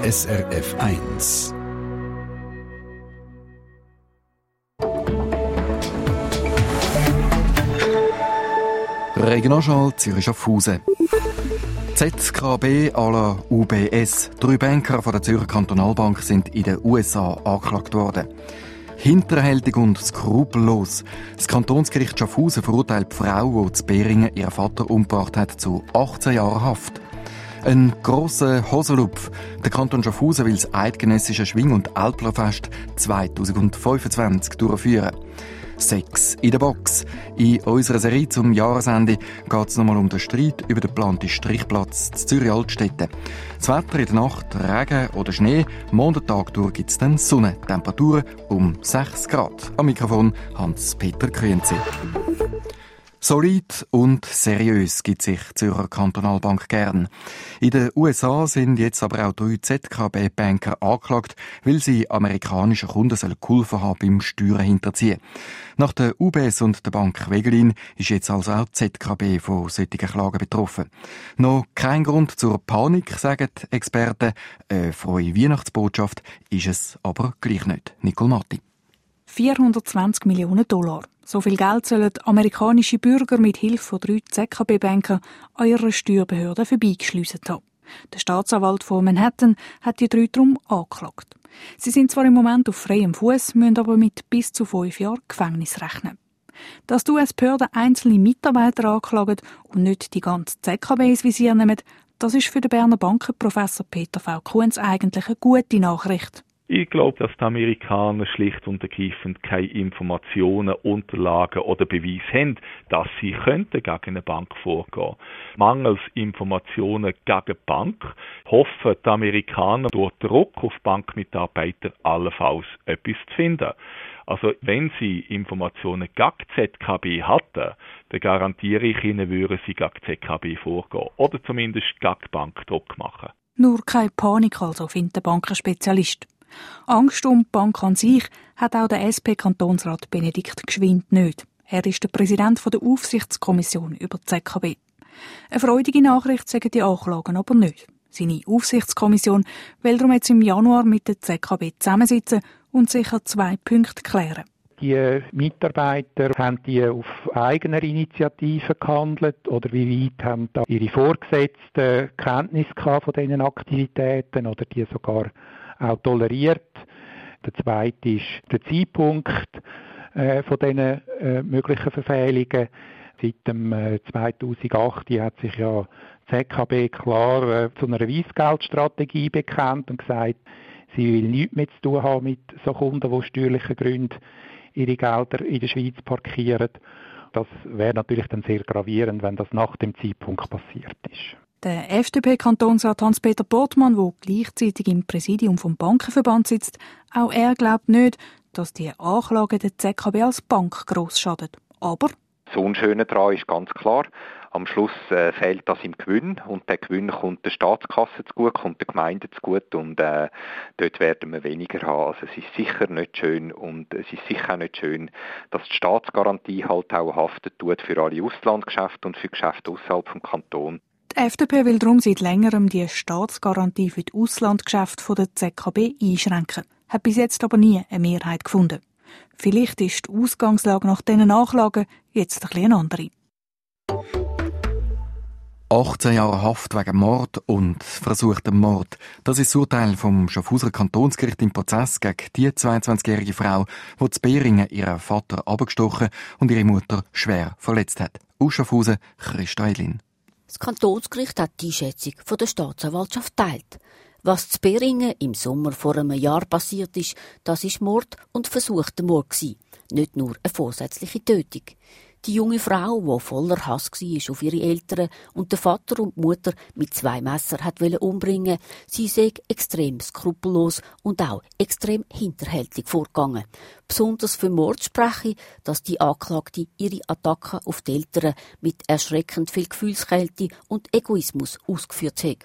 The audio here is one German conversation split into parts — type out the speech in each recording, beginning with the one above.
SRF 1. Regionalschau Zürich-Schaffhausen. ZKB à la UBS. 3 Banker von der Zürcher Kantonalbank sind in den USA angeklagt worden. Hinterhältig und skrupellos. Das Kantonsgericht Schaffhausen verurteilt die Frau, die zu Beringen ihren Vater umgebracht hat, zu 18 Jahren Haft. Ein grosser Hosenlupf. Der Kanton Schaffhausen will das eidgenössische Schwing- und Älplerfest 2025 durchführen. 6 in der Box. In unserer Serie zum Jahresende geht es nochmal um den Streit über den geplanten Strichplatz in Zürich-Altstetten. Das Wetter in der Nacht, Regen oder Schnee. Montag durch gibt es dann Sonne. Temperaturen um 6 Grad. Am Mikrofon Hans-Peter Grünzi. Solid und seriös gibt sich die Zürcher Kantonalbank gern. In den USA sind jetzt aber auch 3 ZKB-Banker angeklagt, weil sie amerikanischen Kunden geholfen haben beim Steuern hinterziehen. Nach der UBS und der Bank Wegelin ist jetzt also auch die ZKB von solchen Klagen betroffen. Noch kein Grund zur Panik, sagen die Experten. Eine frohe Weihnachtsbotschaft ist es aber gleich nicht. Nicole Marti. 420 Millionen $. So viel Geld sollen amerikanische Bürger mit Hilfe von 3 ZKB-Banken an ihrer Steuerbehörde vorbeigeschliessen haben. Der Staatsanwalt von Manhattan hat die 3 darum angeklagt. Sie sind zwar im Moment auf freiem Fuß, müssen aber mit bis zu 5 Jahren Gefängnis rechnen. Dass die US-Behörden einzelne Mitarbeiter anklagen und nicht die ganze ZKB ins Visier nehmen, das ist für den Berner Bankenprofessor Peter V. Kunz eigentlich eine gute Nachricht. Ich glaube, dass die Amerikaner schlicht und ergreifend keine Informationen, Unterlagen oder Beweise haben, dass sie könnten gegen eine Bank vorgehen. Mangels Informationen gegen die Bank hoffen die Amerikaner durch Druck auf Bankmitarbeiter allenfalls etwas zu finden. Also wenn sie Informationen gegen die ZKB hatten, dann garantiere ich ihnen, würden sie gegen die ZKB vorgehen oder zumindest gegen die Bank Druck machen. Nur keine Panik also, findet der Bankenspezialist. Angst um die Bank an sich hat auch der SP-Kantonsrat Benedikt Gschwind nicht. Er ist der Präsident der Aufsichtskommission über die ZKB. Eine freudige Nachricht sagen die Anklagen aber nicht. Seine Aufsichtskommission will darum jetzt im Januar mit der ZKB zusammensitzen und sicher 2 Punkte klären. Die Mitarbeiter, haben die auf eigener Initiative gehandelt oder wie weit haben da ihre Vorgesetzten Kenntnis gehabt von diesen Aktivitäten oder die sogar auch toleriert. Der zweite ist der Zeitpunkt von diesen möglichen Verfehlungen. Seit dem 2008 hat sich ja die ZKB klar zu einer Weissgeldstrategie bekannt und gesagt, sie will nichts mehr zu tun haben mit so Kunden, die aus steuerlichen Gründen ihre Gelder in der Schweiz parkieren. Das wäre natürlich dann sehr gravierend, wenn das nach dem Zeitpunkt passiert ist. Der FDP-Kantonsrat Hans-Peter Portmann, der gleichzeitig im Präsidium vom Bankenverband sitzt, auch er glaubt nicht, dass die Anklage der ZKB als Bank gross schadet. Aber das Unschöne daran ist ganz klar, am Schluss fehlt das im Gewinn und der Gewinn kommt der Staatskasse zugute, kommt der Gemeinde zugute und dort werden wir weniger haben. Also es ist sicher nicht schön und es ist sicher auch nicht schön, dass die Staatsgarantie halt auch haften tut für alle Auslandgeschäfte und für Geschäfte außerhalb vom Kanton. Die FDP will darum seit längerem die Staatsgarantie für die Auslandgeschäfte der ZKB einschränken, hat bis jetzt aber nie eine Mehrheit gefunden. Vielleicht ist die Ausgangslage nach diesen Nachlagen jetzt ein bisschen andere. 18 Jahre Haft wegen Mord und versuchtem Mord. Das ist das Urteil vom Schaffhauser Kantonsgericht im Prozess gegen die 22-jährige Frau, die zu Beringen ihren Vater abgestochen und ihre Mutter schwer verletzt hat. Aus Schaffhausen, Christa Eilin. Das Kantonsgericht hat die Einschätzung von der Staatsanwaltschaft geteilt. Was zu Beringen im Sommer vor einem Jahr passiert ist, das ist Mord und versuchter Mord gewesen. Nicht nur eine vorsätzliche Tötung. Die junge Frau, die voller Hass war auf ihre Eltern und den Vater und die Mutter mit 2 Messern umbringen, sie sei extrem skrupellos und auch extrem hinterhältig vorgegangen. Besonders für Mord spreche, dass die Anklagte ihre Attacken auf die Eltern mit erschreckend viel Gefühlskälte und Egoismus ausgeführt hat.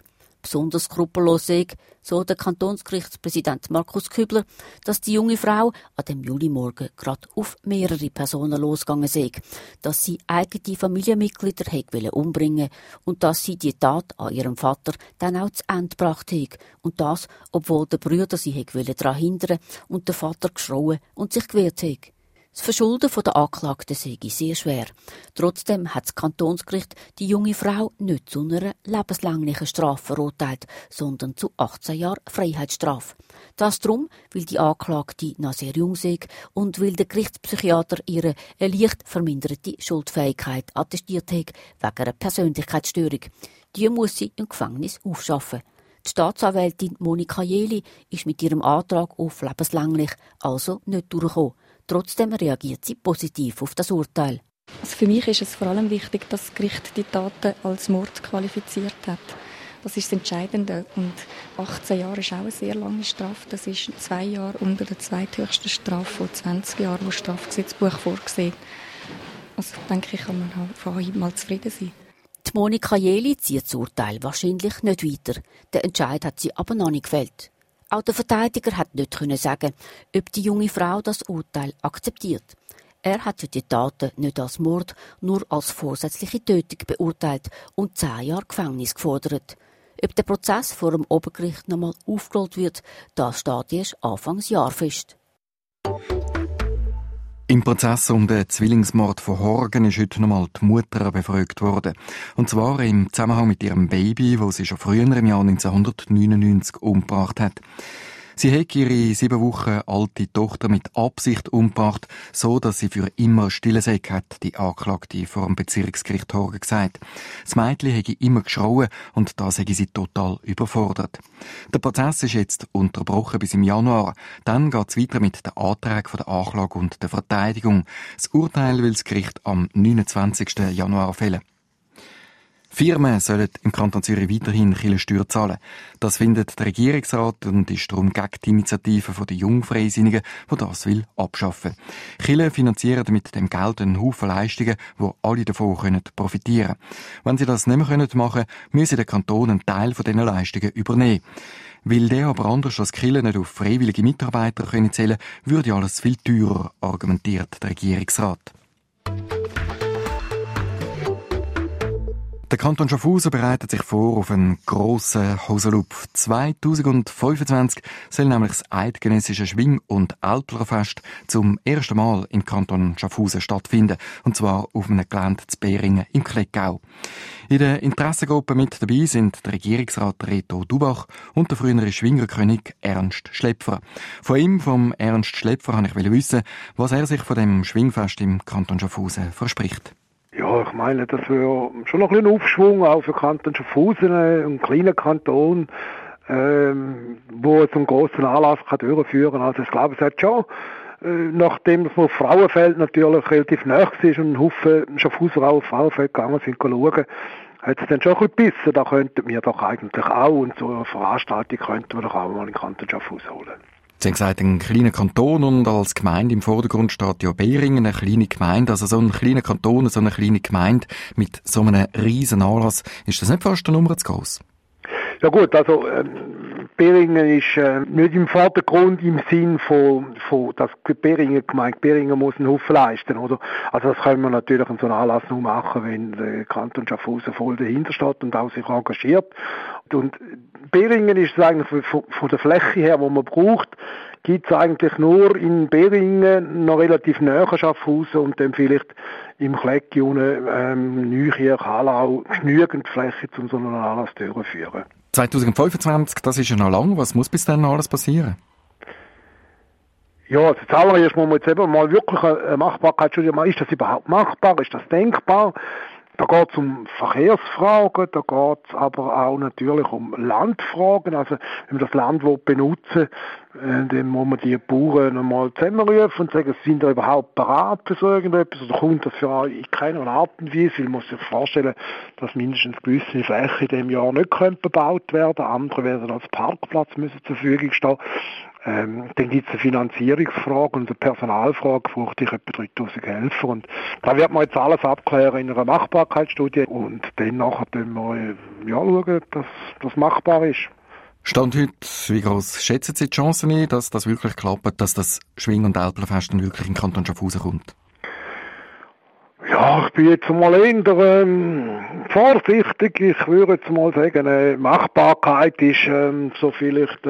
besonders skrupellos sei, so der Kantonsgerichtspräsident Markus Kübler, dass die junge Frau an dem Julimorgen gerade auf mehrere Personen losgegangen sei, dass sie eigene Familienmitglieder hätte umbringen und dass sie die Tat an ihrem Vater dann auch zu Ende gebracht hat. Und das, obwohl der Brüder sie hätte daran hindern und der Vater geschrauen und sich gewehrt hat. Das Verschulden der Anklagten sei sehr schwer. Trotzdem hat das Kantonsgericht die junge Frau nicht zu einer lebenslänglichen Strafe verurteilt, sondern zu 18 Jahren Freiheitsstrafe. Das darum, weil die Anklagte noch sehr jung sei und weil der Gerichtspsychiater ihre leicht verminderte Schuldfähigkeit attestiert hat wegen einer Persönlichkeitsstörung. Die muss sie im Gefängnis aufschaffen. Die Staatsanwältin Monika Jeli ist mit ihrem Antrag auf lebenslänglich also nicht durchgekommen. Trotzdem reagiert sie positiv auf das Urteil. Also für mich ist es vor allem wichtig, dass das Gericht die Taten als Mord qualifiziert hat. Das ist das Entscheidende. Und 18 Jahre ist auch eine sehr lange Strafe. Das ist 2 Jahre unter der zweithöchsten Strafe von 20 Jahren, die das Strafgesetzbuch vorsieht. Also denke ich, kann man vor allem mal zufrieden sein. Die Monika Jeli zieht das Urteil wahrscheinlich nicht weiter. Der Entscheid hat sie aber noch nicht gefällt. Auch der Verteidiger hat nicht sagen, ob die junge Frau das Urteil akzeptiert. Er hat ja die Taten nicht als Mord, nur als vorsätzliche Tötung beurteilt und 10 Jahre Gefängnis gefordert. Ob der Prozess vor dem Obergericht nochmal aufgerollt wird, das steht erst Anfangs Jahr fest. Im Prozess um den Zwillingsmord von Horgen ist heute nochmal die Mutter befragt worden. Und zwar im Zusammenhang mit ihrem Baby, das sie schon früher im Jahr 1999 umgebracht hat. Sie hat ihre 7 Wochen alte Tochter mit Absicht umgebracht, so dass sie für immer still sei, hat die Anklagte vor dem Bezirksgericht Horgen gesagt. Das Mädchen hätte immer geschrauen und das hätte sie total überfordert. Der Prozess ist jetzt unterbrochen bis im Januar. Dann geht es weiter mit den Anträgen der Anklage und der Verteidigung. Das Urteil will das Gericht am 29. Januar fällen. Firmen sollen im Kanton Zürich weiterhin Kirchensteuer zahlen. Das findet der Regierungsrat und ist darum gegen die Initiative der Jungfreisinnigen, die das will abschaffen. Kirchen finanzieren mit dem Geld einen Haufen Leistungen, wo alle davon profitieren können. Wenn sie das nicht mehr machen können, müsse der Kanton einen Teil von diesen Leistungen übernehmen. Weil der aber anders als Kirchen nicht auf freiwillige Mitarbeiter zählen können, würde alles viel teurer, argumentiert der Regierungsrat. Der Kanton Schaffhausen bereitet sich vor auf einen grossen Hosenlupf. 2025 soll nämlich das eidgenössische Schwing- und Älplerfest zum ersten Mal im Kanton Schaffhausen stattfinden. Und zwar auf einem Gelände zu Beringen im Kleckau. In der Interessengruppe mit dabei sind der Regierungsrat Reto Dubach und der frühere Schwingerkönig Ernst Schläpfer. Von ihm, vom Ernst Schläpfer, wollte ich wissen, was er sich von dem Schwingfest im Kanton Schaffhausen verspricht. Ja, ich meine, das wäre schon noch ein bisschen Aufschwung, auch für Kanton Schaffhausen, einen kleinen Kanton, wo so einen grossen Anlass kann durchführen kann. Also ich glaube, es hat schon, nachdem es auf Frauenfeld natürlich relativ nah ist und ein Haufen Schaffhauser auch auf Frauenfeld gegangen sind, schauen, hat es dann schon ein bisschen gebissen. Da könnten wir doch eigentlich auch, und so eine Veranstaltung könnten wir doch auch mal in Kanton Schaffhausen holen. Sie haben gesagt, ein kleiner Kanton und als Gemeinde im Vordergrund steht ja Beringen, eine kleine Gemeinde. Also so ein kleiner Kanton, so eine kleine Gemeinde mit so einem riesen Anlass, ist das nicht fast eine Nummer zu gross? Ja gut, also Beringen ist nicht im Vordergrund im Sinn von dass Beringen gemeint, Beringen muss einen Haufen leisten, oder? Also das können wir natürlich in so einem Anlass nur machen, wenn der Kanton Schaffhausen voll dahinter steht und auch sich engagiert. Und Beringen ist eigentlich von der Fläche her, die man braucht, gibt es eigentlich nur in Beringen noch relativ nahe Schaffhausen und dann vielleicht im Klecki unten Neukirch, Hallau genügend Fläche, um so einen Anlass durchzuführen. 2025, das ist ja noch lang. Was muss bis dann alles passieren? Ja, also zuallererst muss man jetzt eben mal wirklich eine Machbarkeitsstudie machen. Ist das überhaupt machbar? Ist das denkbar? Da geht es um Verkehrsfragen, da geht es aber auch natürlich um Landfragen. Also wenn man das Land benutzen will, dann muss man die Bauern einmal zusammenrufen und sagen, sind da überhaupt bereit für so irgendetwas oder kommt das für in keiner Art und Weise? Weil man muss sich vorstellen, dass mindestens gewisse Flächen in diesem Jahr nicht bebaut werden können. Andere werden als Parkplatz müssen zur Verfügung stehen. Dann gibt es eine Finanzierungsfrage und eine Personalfrage, brauchte ich etwa 3000 Helfer. Und da wird man jetzt alles abklären in einer Machbarkeitsstudie und dann nachher wir schauen, dass das machbar ist. Stand heute, wie gross schätzen Sie die Chancen ein, dass das wirklich klappt, dass das Schwing- und Älplerfest dann wirklich in den Kanton Schaffhausen kommt? Ja, ich bin jetzt mal eher vorsichtig. Ich würde jetzt mal sagen, eine Machbarkeit ist so vielleicht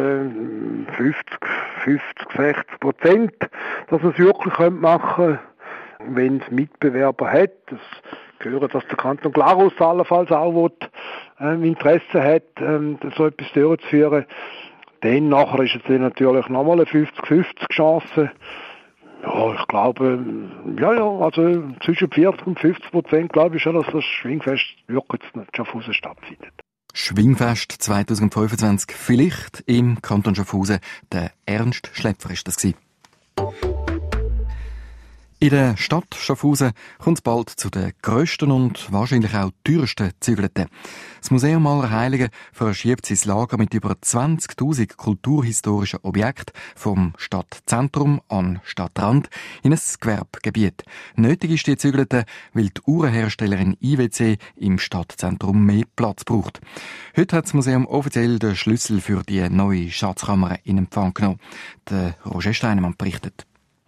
50-60%, dass man es wirklich machen könnte, wenn es Mitbewerber hat. Das gehört, dass der Kanton Glarus allenfalls auch Interesse hat, so etwas durchzuführen. Dann nachher ist es natürlich nochmal eine 50-50 Chance. Ja, ich glaube, also zwischen 40 und 50% glaube ich schon, dass das Schwingfest wirklich in Schaffhausen stattfindet. Schwingfest 2025, vielleicht im Kanton Schaffhausen. Der Ernst Schläpfer ist das gewesen. In der Stadt Schaffhausen kommt es bald zu den grössten und wahrscheinlich auch teuersten Zügelten. Das Museum aller Heiligen verschiebt sein Lager mit über 20.000 kulturhistorischen Objekten vom Stadtzentrum an Stadtrand in ein Gewerbegebiet. Nötig ist die Zügelte, weil die Uhrenherstellerin IWC im Stadtzentrum mehr Platz braucht. Heute hat das Museum offiziell den Schlüssel für die neue Schatzkammer in Empfang genommen. Der Roger Steinemann berichtet.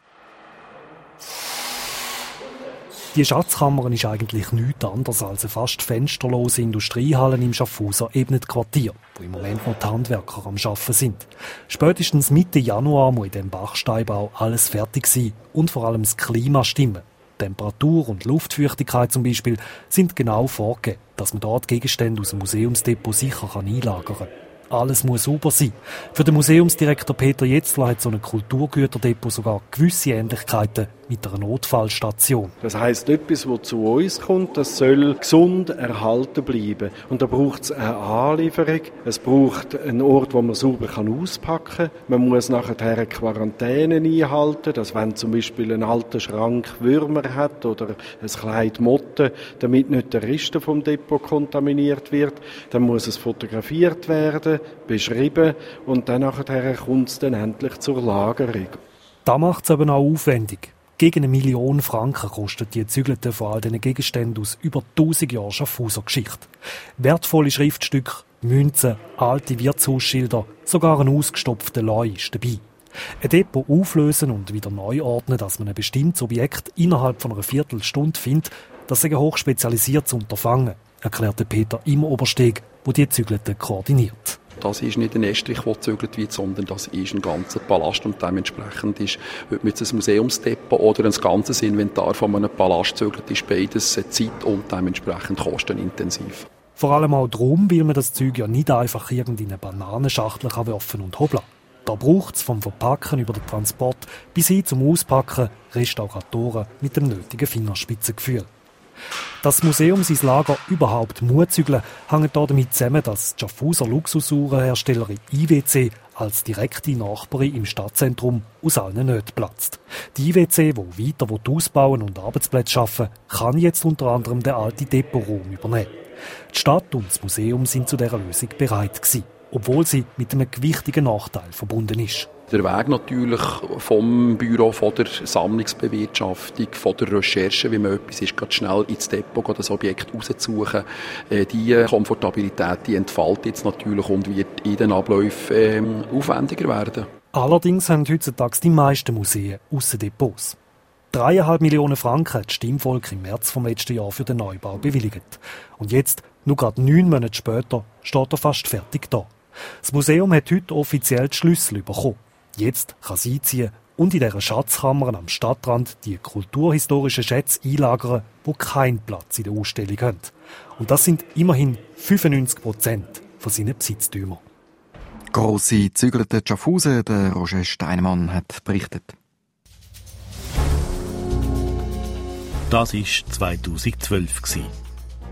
Die Schatzkammer ist eigentlich nichts anderes als eine fast fensterlose Industriehalle im Schaffhauser Ebnet-Quartier, wo im Moment noch die Handwerker am Arbeiten sind. Spätestens Mitte Januar muss in diesem Bachsteinbau alles fertig sein und vor allem das Klima stimmen. Temperatur und Luftfeuchtigkeit zum Beispiel sind genau vorgegeben, dass man dort Gegenstände aus dem Museumsdepot sicher einlagern kann. Alles muss sauber sein. Für den Museumsdirektor Peter Jetzler hat so ein Kulturgüterdepot sogar gewisse Ähnlichkeiten mit einer Notfallstation. Das heisst, etwas, das zu uns kommt, das soll gesund erhalten bleiben. Und da braucht es eine Anlieferung. Es braucht einen Ort, wo man sauber auspacken kann. Man muss nachher eine Quarantäne einhalten, dass wenn zum Beispiel ein alter Schrank Würmer hat oder ein Kleid Motten, damit nicht der Rest vom Depot kontaminiert wird, dann muss es fotografiert werden, beschrieben und dann nachher kommt es dann endlich zur Lagerung. Das macht es eben auch aufwendig. Gegen 1 Million Franken kostet die Zügelte von all diesen Gegenständen aus über 1000 Jahren Schaffhauser Geschichte. Wertvolle Schriftstücke, Münzen, alte Wirtshausschilder, sogar ein ausgestopfter Leu ist dabei. Ein Depot auflösen und wieder neu ordnen, dass man ein bestimmtes Objekt innerhalb von einer Viertelstunde findet, das ist ein hochspezialisiertes Unterfangen, erklärte Peter im Obersteg, wo die Zügelte koordiniert. Das ist nicht ein Estrich, der gezügelt wird, sondern das ist ein ganzer Palast und dementsprechend ist, ob man jetzt ein Museumsdepot oder ein ganzes Inventar von einem Palast zügelt, ist beides zeit- und dementsprechend kostenintensiv. Vor allem auch darum, weil man das Zeug ja nicht einfach in eine Bananenschachtel werfen und hobeln. Da braucht es vom Verpacken über den Transport bis hin zum Auspacken Restauratoren mit dem nötigen Fingerspitzengefühl. Dass das Museum sein Lager überhaupt zügeln muss, hängt damit zusammen, dass die Schaffhauser Luxusuhrenherstellerin IWC als direkte Nachbarin im Stadtzentrum aus allen Nöten platzt. Die IWC, die weiter ausbauen und Arbeitsplätze schaffen, kann jetzt unter anderem den alten Depotraum übernehmen. Die Stadt und das Museum sind zu dieser Lösung bereit gewesen, obwohl sie mit einem gewichtigen Nachteil verbunden ist. Der Weg natürlich vom Büro, von der Sammlungsbewirtschaftung, von der Recherche, wie man etwas ist, ganz schnell ins Depot das Objekt rauszusuchen. Die Komfortabilität, die entfällt jetzt natürlich und wird in den Abläufen aufwendiger werden. Allerdings haben heutzutage die meisten Museen Aussendepots. 3,5 Millionen Franken hat das Stimmvolk im März vom letzten Jahr für den Neubau bewilligt. Und jetzt, nur gerade 9 Monate später, steht er fast fertig da. Das Museum hat heute offiziell die Schlüssel bekommen. Jetzt kann es einziehen und in dieser Schatzkammer am Stadtrand die kulturhistorischen Schätze einlagern, die keinen Platz in der Ausstellung haben. Und das sind immerhin 95% von seinen Besitztümern. Grosse Zügelte Schaffhausen, der Roger Steinemann hat berichtet. Das war 2012.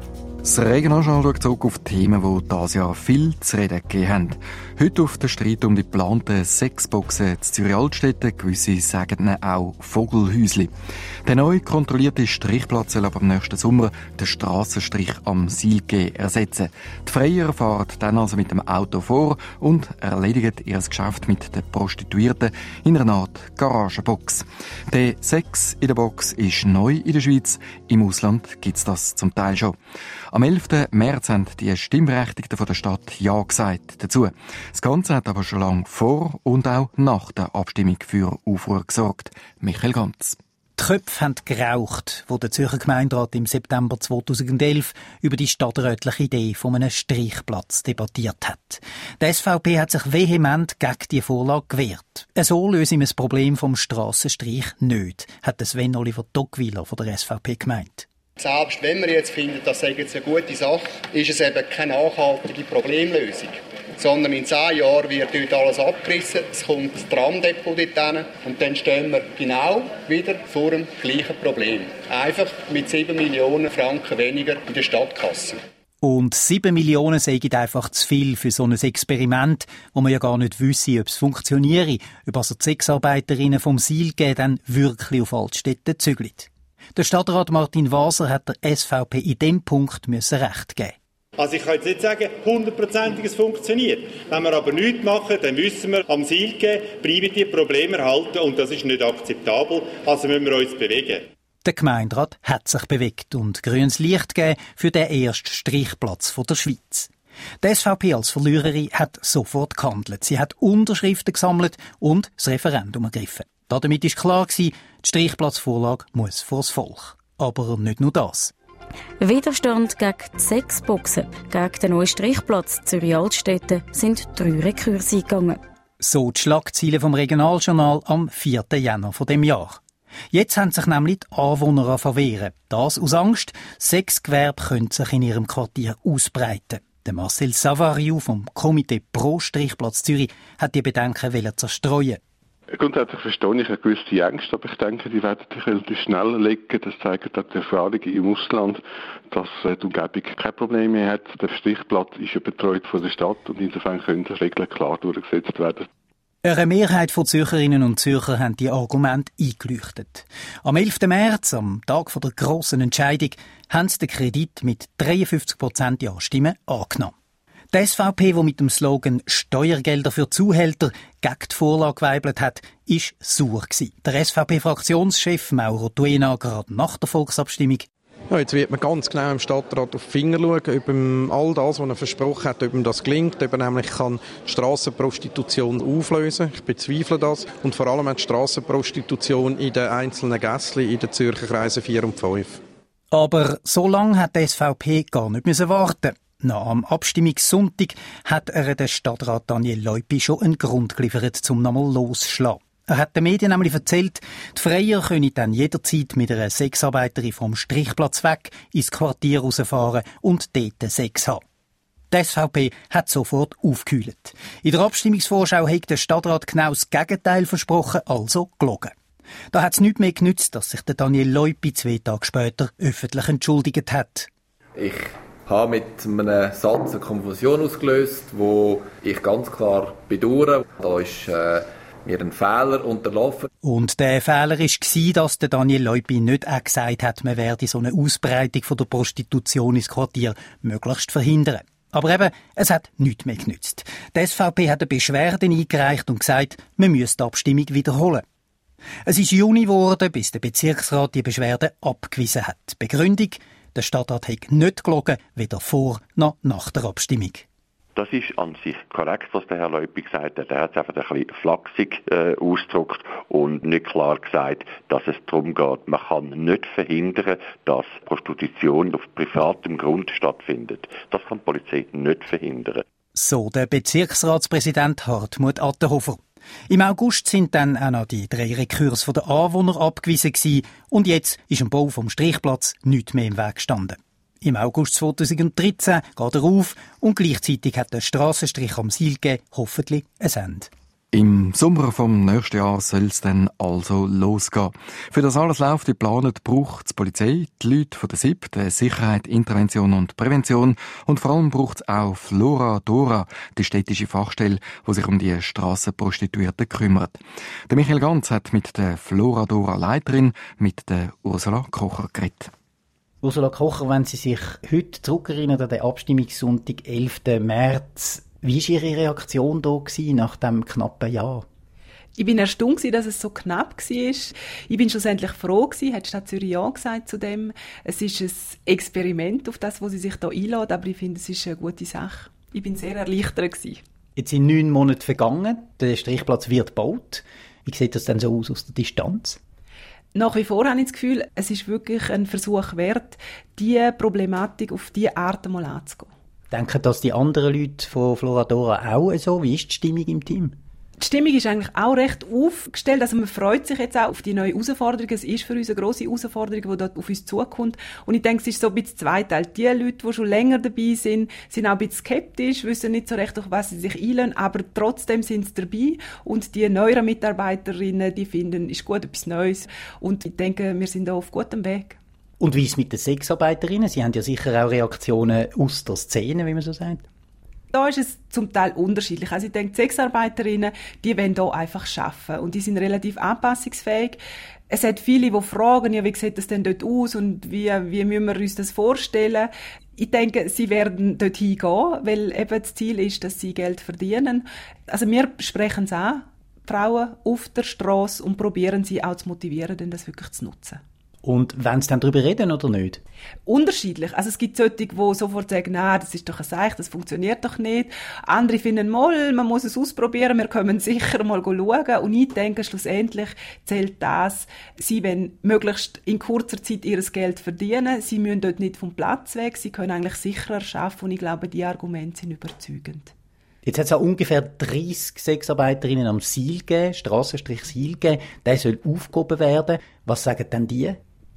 Das Regionaljournal schaut zurück auf Themen, die dieses Jahr viel zu reden gegeben haben. Heute auf den Streit um die geplanten Sexboxen in Zürich-Altstetten, gewisse sagen ihnen auch Vogelhäusli. Der neu kontrollierte Strichplatz soll aber im nächsten Sommer den Strassenstrich am Sielge ersetzen. Die Freier fahren dann also mit dem Auto vor und erledigen ihr Geschäft mit den Prostituierten in einer Art Garagenbox. Der Sex in der Box ist neu in der Schweiz. Im Ausland gibt es das zum Teil schon. Am 11. März haben die Stimmberechtigten von der Stadt Ja gesagt dazu. Das Ganze hat aber schon lange vor und auch nach der Abstimmung für Aufruhr gesorgt. Michael Ganz. Die Köpfe haben geraucht, wo der Zürcher Gemeinderat im September 2011 über die stadträtliche Idee von einem Streichplatz debattiert hat. Die SVP hat sich vehement gegen die Vorlage gewehrt. So löse ihm das Problem vom Strassenstrich nicht, hat Sven Oliver Tocqueville von der SVP gemeint. Selbst wenn wir jetzt finden, das sei jetzt eine gute Sache, ist es eben keine nachhaltige Problemlösung. Sondern in 10 Jahren wird dort alles abgerissen, es kommt das Tramdepot dort hin und dann stehen wir genau wieder vor dem gleichen Problem. Einfach mit 7 Millionen Franken weniger in der Stadtkasse. Und 7 Millionen seien einfach zu viel für so ein Experiment, wo man ja gar nicht wüsste, ob es funktioniere, ob also die Sexarbeiterinnen vom Sielge dann wirklich auf Altstetten zügeln. Der Stadtrat Martin Waser hat der SVP in diesem Punkt recht geben. Also ich kann jetzt nicht sagen, 100%ig es funktioniert. Wenn wir aber nichts machen, dann wissen wir, am Sielge bleiben die Probleme erhalten und das ist nicht akzeptabel. Also müssen wir uns bewegen. Der Gemeinderat hat sich bewegt und grünes Licht gegeben für den ersten Strichplatz der Schweiz. Die SVP als Verliererin hat sofort gehandelt. Sie hat Unterschriften gesammelt und das Referendum ergriffen. Damit war klar, die Strichplatzvorlage muss vors Volk. Aber nicht nur das. Widerstand gegen die Sexboxen, gegen den neuen Strichplatz Zürich-Altstetten sind 3 Rekurse eingegangen. So die Schlagzeilen vom Regionaljournal am 4. Jänner von dem Jahr. Jetzt haben sich nämlich die Anwohner verwehren. Das aus Angst, Sexgewerbe könnte sich in ihrem Quartier ausbreiten. Der Marcel Savariou vom Komitee Pro Strichplatz Zürich hat die Bedenken zerstreuen. Grundsätzlich verstehe ich eine gewisse Ängste, aber ich denke, die werden sich relativ schnell legen. Das zeigen auch die Erfahrungen im Ausland, dass die Umgebung kein Problem mehr hat. Der Strichplatz ist ja betreut von der Stadt und insofern können die Regeln klar durchgesetzt werden. Eine Mehrheit von Zürcherinnen und Zürcher haben die Argumente eingeleuchtet. Am 11. März, am Tag der grossen Entscheidung, haben sie den Kredit mit 53% Ja-Stimmen angenommen. Die SVP, die mit dem Slogan «Steuergelder für Zuhälter» gegen die Vorlage geweibelt hat, war sauer gewesen. Der SVP-Fraktionschef Mauro Tuena gerade nach der Volksabstimmung. Ja, jetzt wird man ganz genau im Stadtrat auf die Finger schauen, ob ihm all das, was er versprochen hat, ob ihm das gelingt, ob er nämlich kann die Strassenprostitution auflösen kann. Ich bezweifle das. Und vor allem auch die Strassenprostitution in den einzelnen Gässchen in den Zürcher Kreisen 4 und 5. Aber so lange hat die SVP gar nicht warten. Nach am Abstimmungssonntag hat er den Stadtrat Daniel Leupi schon einen Grund geliefert, um nochmal loszuschlagen. Er hat den Medien nämlich erzählt, die Freier können dann jederzeit mit einer Sexarbeiterin vom Strichplatz weg ins Quartier rausfahren und dort Sex haben. Die SVP hat sofort aufgekühlt. In der Abstimmungsvorschau hat der Stadtrat genau das Gegenteil versprochen, also gelogen. Da hat es nichts mehr genützt, dass sich der Daniel Leupi 2 Tage später öffentlich entschuldigt hat. Ich habe mit einem Satz eine Konfusion ausgelöst, wo ich ganz klar bedauere. Da ist mir ein Fehler unterlaufen. Und der Fehler war, dass der Daniel Leupi nicht auch gesagt hat, man werde so eine Ausbreitung von der Prostitution ins Quartier möglichst verhindern. Aber eben, es hat nichts mehr genützt. Die SVP hat eine Beschwerde eingereicht und gesagt, man müsse die Abstimmung wiederholen. Es ist Juni geworden, bis der Bezirksrat die Beschwerde abgewiesen hat. Begründung: der Stadtrat hat nicht gelogen, weder vor noch nach der Abstimmung. Das ist an sich korrekt, was der Herr Leupi gesagt hat. Er hat es einfach ein bisschen flachsig ausgedrückt und nicht klar gesagt, dass es darum geht, man kann nicht verhindern, dass Prostitution auf privatem Grund stattfindet. Das kann die Polizei nicht verhindern. So der Bezirksratspräsident Hartmut Attenhofer. Im August sind dann auch noch die 3 Rekurse der Anwohner abgewiesen gewesen und jetzt ist am Bau vom Strichplatz nichts mehr im Weg gestanden. Im August 2013 geht er auf und gleichzeitig hat der Strassenstrich am Sielge hoffentlich ein Ende. Im Sommer vom nächsten Jahr soll es dann also losgehen. Für das alles läuft wie geplant, braucht die Polizei, die Leute von der SIP, der Sicherheit, Intervention und Prävention und vor allem braucht es auch Floradora, die städtische Fachstelle, die sich um die Strassenprostituierten kümmert. Der Michael Ganz hat mit der Floradora-Leiterin, mit der Ursula Kocher, geredet. Ursula Kocher, wenn Sie sich heute zurückerinnern an den Abstimmungssonntag, 11. März, wie war Ihre Reaktion da nach dem knappen Jahr? Ich bin erstaunt, dass es so knapp war. Ich bin schlussendlich froh gewesen, hat die Stadt Zürich ja gesagt zu dem. Es ist ein Experiment auf das, wo sie sich da einlädt, aber ich finde, es ist eine gute Sache. Ich bin sehr erleichtert gewesen. Jetzt sind 9 Monate vergangen, der Strichplatz wird gebaut. Wie sieht das denn so aus der Distanz? Nach wie vor habe ich das Gefühl, es ist wirklich ein Versuch wert, diese Problematik auf diese Art einmal anzugehen. Denken das die anderen Leute von Floradora auch so? Wie ist die Stimmung im Team? Die Stimmung ist eigentlich auch recht aufgestellt. Also man freut sich jetzt auch auf die neue Herausforderung. Es ist für uns eine grosse Herausforderung, die dort auf uns zukommt. Und ich denke, es ist so ein bisschen zweiteilig. Die Leute, die schon länger dabei sind auch ein bisschen skeptisch, wissen nicht so recht, auf was sie sich einlassen, aber trotzdem sind sie dabei. Und die neueren Mitarbeiterinnen, die finden, ist gut etwas Neues. Und ich denke, wir sind da auf gutem Weg. Und wie ist es mit den Sexarbeiterinnen? Sie haben ja sicher auch Reaktionen aus der Szene, wie man so sagt. Da ist es zum Teil unterschiedlich. Also ich denke, die Sexarbeiterinnen, die wollen hier einfach arbeiten. Und die sind relativ anpassungsfähig. Es hat viele, die fragen, ja, wie sieht das denn dort aus und wie müssen wir uns das vorstellen? Ich denke, sie werden dort hingehen, weil eben das Ziel ist, dass sie Geld verdienen. Also wir sprechen es an, Frauen auf der Strasse, und probieren sie auch zu motivieren, denn das wirklich zu nutzen. Und wollen sie dann darüber reden oder nicht? Unterschiedlich. Also es gibt solche, die sofort sagen, nein, das ist doch ein Seich, das funktioniert doch nicht. Andere finden mal, man muss es ausprobieren, wir können sicher mal schauen. Und ich denke, schlussendlich zählt das, sie wollen möglichst in kurzer Zeit ihr Geld verdienen. Sie müssen dort nicht vom Platz weg, sie können eigentlich sicherer arbeiten. Und ich glaube, die Argumente sind überzeugend. Jetzt hat es auch ungefähr 30 Sexarbeiterinnen am Siel gegeben, Strassenstrich-Siel gegeben. Der soll aufgehoben werden. Was sagen denn die?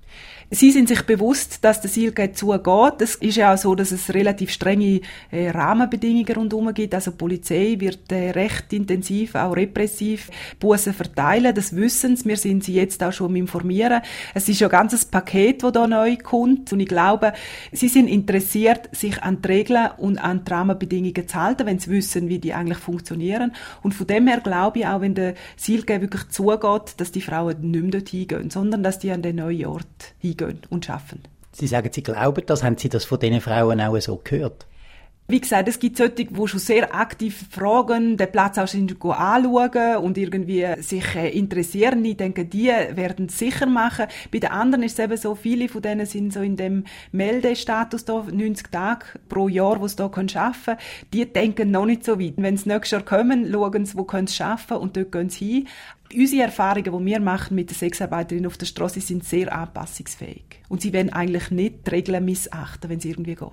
Sie sind sich bewusst, dass der Sielgate zugeht. Es ist ja auch so, dass es relativ strenge Rahmenbedingungen rundherum gibt. Also die Polizei wird recht intensiv, auch repressiv Bussen verteilen. Das wissen sie. Wir sind sie jetzt auch schon am Informieren. Es ist ja ein ganzes Paket, das da neu kommt. Und ich glaube, sie sind interessiert, sich an die Regeln und an die Rahmenbedingungen zu halten, wenn sie wissen, wie die eigentlich funktionieren. Und von dem her glaube ich auch, wenn der Sielgate wirklich zugeht, dass die Frauen nicht mehr dort hingehen, sondern dass die an den neuen Ort hingehen und arbeiten. Sie sagen, Sie glauben das. Haben Sie das von diesen Frauen auch so gehört? Wie gesagt, es gibt solche, die schon sehr aktiv fragen, den Platz auch schon anschauen und irgendwie sich interessieren. Ich denke, die werden es sicher machen. Bei den anderen ist es eben so, viele von denen sind so in dem Meldestatus da, 90 Tage pro Jahr, wo sie da arbeiten können. Die denken noch nicht so weit. Wenn sie nächstes Jahr kommen, schauen sie, wo können sie arbeiten und dort gehen sie hin. Unsere Erfahrungen, die wir machen mit den Sexarbeiterinnen auf der Straße, sind sehr anpassungsfähig. Und sie wollen eigentlich nicht die Regeln missachten, wenn es irgendwie geht.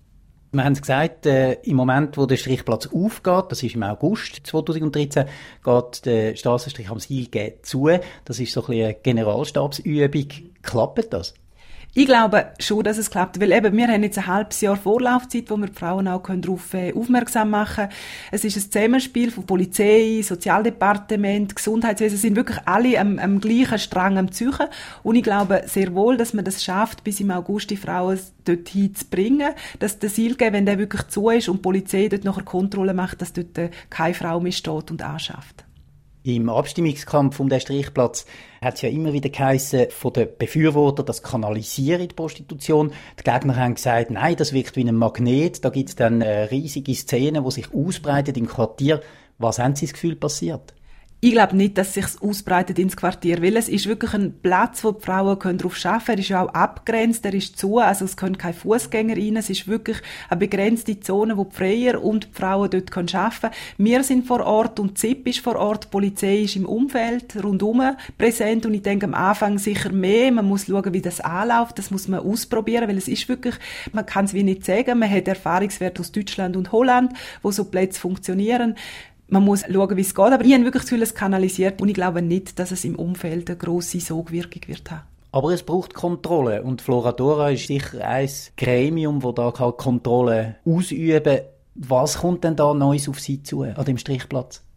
Wir haben es gesagt, im Moment, wo der Strichplatz aufgeht, das ist im August 2013, geht der Strassenstrich am Siel zu. Das ist so ein bisschen eine Generalstabsübung. Klappt das? Ich glaube schon, dass es klappt, weil eben, wir haben jetzt ein halbes Jahr Vorlaufzeit, wo wir die Frauen auch darauf aufmerksam machen können. Es ist ein Zusammenspiel von Polizei, Sozialdepartement, Gesundheitswesen, sind wirklich alle am gleichen Strang am ziehen. Und ich glaube sehr wohl, dass man das schafft, bis im August die Frauen dorthin zu bringen, dass der Sielgate, wenn der wirklich zu ist und die Polizei dort nachher Kontrolle macht, dass dort keine Frau mehr steht und anschafft. Im Abstimmungskampf um den Strichplatz hat es ja immer wieder geheissen von den Befürwortern, das kanalisiere die Prostitution. Die Gegner haben gesagt, nein, das wirkt wie ein Magnet. Da gibt es dann riesige Szenen, die sich ausbreiten im Quartier. Was haben Sie das Gefühl passiert? Ich glaube nicht, dass es sich ausbreitet ins Quartier, weil es ist wirklich ein Platz, wo die Frauen darauf arbeiten können. Er ist ja auch abgegrenzt, er ist zu, also es können keine Fußgänger rein. Es ist wirklich eine begrenzte Zone, wo die Freier und die Frauen dort arbeiten können. Wir sind vor Ort und die ZIP ist vor Ort, die Polizei ist im Umfeld rundum präsent und ich denke am Anfang sicher mehr. Man muss schauen, wie das anläuft, das muss man ausprobieren, weil es ist wirklich, man kann es wie nicht sagen, man hat Erfahrungswerte aus Deutschland und Holland, wo so Plätze funktionieren. Man muss schauen, wie es geht, aber ich habe wirklich das Gefühl, es kanalisiert und ich glaube nicht, dass es im Umfeld eine grosse Sogwirkung wird haben. Aber es braucht Kontrolle und Floradora ist sicher ein Gremium, das da Kontrolle ausüben kann. Was kommt denn da Neues auf Sie zu, an dem Strichplatz?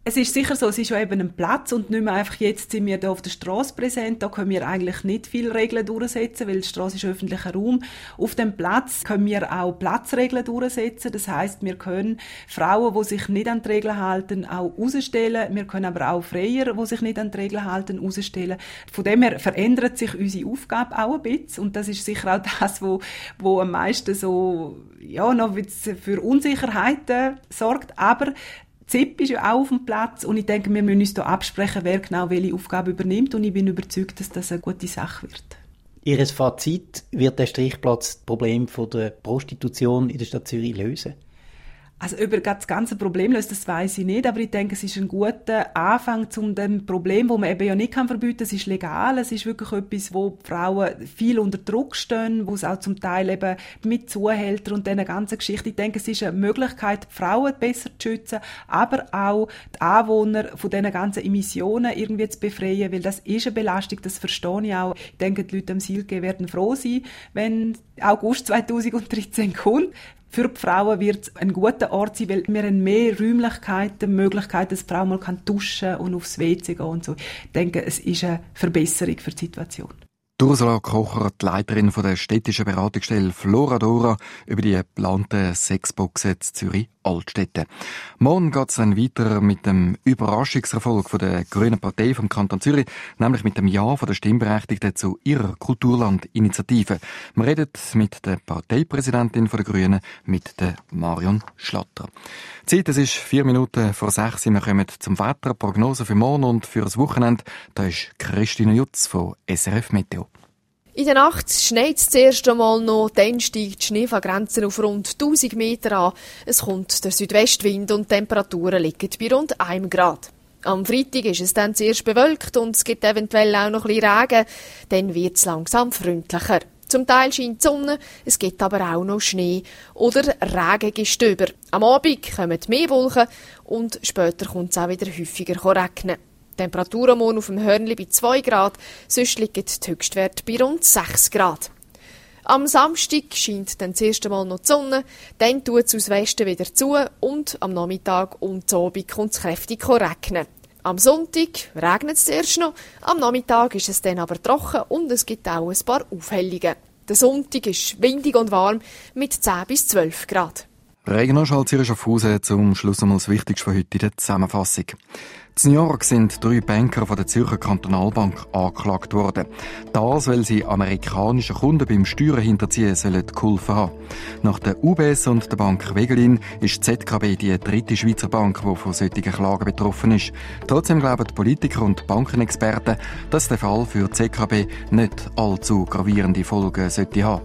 Es ist sicher so, es ist ja eben ein Platz und nicht mehr einfach, jetzt sind wir da auf der Straße präsent, da können wir eigentlich nicht viele Regeln durchsetzen, weil die Straße ist öffentlicher Raum. Auf dem Platz können wir auch Platzregeln durchsetzen, das heisst, wir können Frauen, die sich nicht an die Regeln halten, auch rausstellen, wir können aber auch Freier, die sich nicht an die Regeln halten, rausstellen. Von dem her verändert sich unsere Aufgabe auch ein bisschen und das ist sicher auch das, wo am meisten so, ja, noch für Unsicherheiten sorgt, aber ZIP ist ja auch auf dem Platz und ich denke, wir müssen uns hier absprechen, wer genau welche Aufgabe übernimmt und ich bin überzeugt, dass das eine gute Sache wird. Ihr Fazit, wird der Strichplatz das Problem der Prostitution in der Stadt Zürich lösen? Also über das ganze Problem löst, das weiss ich nicht, aber ich denke, es ist ein guter Anfang zu dem Problem, wo man eben ja nicht verbieten kann. Es ist legal, es ist wirklich etwas, wo die Frauen viel unter Druck stehen, wo es auch zum Teil eben mit Zuhältern und dieser ganzen Geschichte. Ich denke, es ist eine Möglichkeit, die Frauen besser zu schützen, aber auch die Anwohner von diesen ganzen Emissionen irgendwie zu befreien, weil das ist eine Belastung, das verstehe ich auch. Ich denke, die Leute am Silke werden froh sein, wenn August 2013 kommt. Für die Frauen wird es ein guter Ort sein, weil wir haben mehr Räumlichkeiten, Möglichkeiten, dass die Frau mal duschen kann und aufs WC gehen und so. Ich denke, es ist eine Verbesserung für die Situation. Ursula Kocher, die Leiterin der städtischen Beratungsstelle Floradora, über die geplanten Sexboxen in Zürich-Altstädte. Morgen geht es dann weiter mit dem Überraschungserfolg der Grünen Partei vom Kanton Zürich, nämlich mit dem Ja der Stimmberechtigten zu ihrer Kulturland-Initiative. Wir reden mit der Parteipräsidentin der Grünen, mit der Marion Schlatter. Die Zeit, es ist 4 Minuten vor 6 Uhr. Wir kommen zum Wetter, Prognose für morgen und für das Wochenende. Da ist Christine Jutz von SRF Meteo. In der Nacht schneit es zuerst einmal noch, dann steigt die Schneefallgrenze auf rund 1000 Meter an. Es kommt der Südwestwind und die Temperaturen liegen bei rund 1 Grad. Am Freitag ist es dann zuerst bewölkt und es gibt eventuell auch noch ein bisschen Regen. Dann wird es langsam freundlicher. Zum Teil scheint die Sonne, es gibt aber auch noch Schnee oder Regengestöber. Am Abend kommen mehr Wolken und später kommt es auch wieder häufiger regnen. Die Temperatur am Morgen auf dem Hörnli bei 2 Grad, sonst liegen die Höchstwerte bei rund 6 Grad. Am Samstag scheint dann zuerst einmal noch die Sonne, dann tut es aus Westen wieder zu und am Nachmittag und am Abend kommt es kräftig regnen. Am Sonntag regnet es zuerst noch, am Nachmittag ist es dann aber trocken und es gibt auch ein paar Aufhellungen. Der Sonntag ist windig und warm mit 10 bis 12 Grad. Regionalschall Zürich Schaffhausen, zum Schluss einmal das Wichtigste von heute in der Zusammenfassung. In New York sind 3 Banker von der Zürcher Kantonalbank angeklagt worden. Das, weil sie amerikanischen Kunden beim Steuerhinterziehen geholfen haben. Nach der UBS und der Bank Wegelin ist die ZKB die 3. Schweizer Bank, die von solchen Klagen betroffen ist. Trotzdem glauben die Politiker und Bankenexperten, dass der Fall für die ZKB nicht allzu gravierende Folgen sollte haben.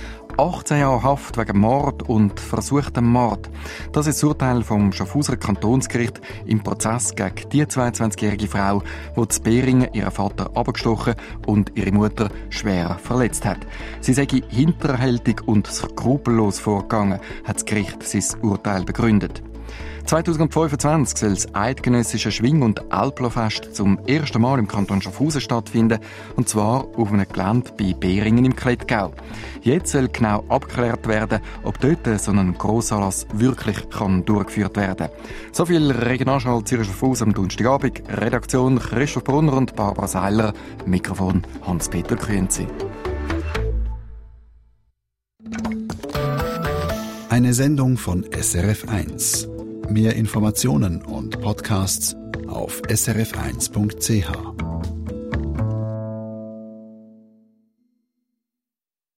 18 Jahre Haft wegen Mord und versuchtem Mord. Das ist das Urteil vom Schaffhauser Kantonsgericht im Prozess gegen die 22-jährige Frau, die in Beringen ihren Vater abgestochen und ihre Mutter schwer verletzt hat. Sie sei hinterhältig und skrupellos vorgegangen, hat das Gericht sein Urteil begründet. 2025 soll das eidgenössische Schwing- und Alplofest zum ersten Mal im Kanton Schaffhausen stattfinden, und zwar auf einem Gelände bei Beringen im Klettgau. Jetzt soll genau abgeklärt werden, ob dort so ein Grossanlass wirklich durchgeführt werden kann. So viel Regionalschall Zürich Schaffhausen am Donnerstagabend. Redaktion Christoph Brunner und Barbara Seiler. Mikrofon Hans-Peter Kühnzi. Eine Sendung von SRF1. Mehr Informationen und Podcasts auf srf1.ch.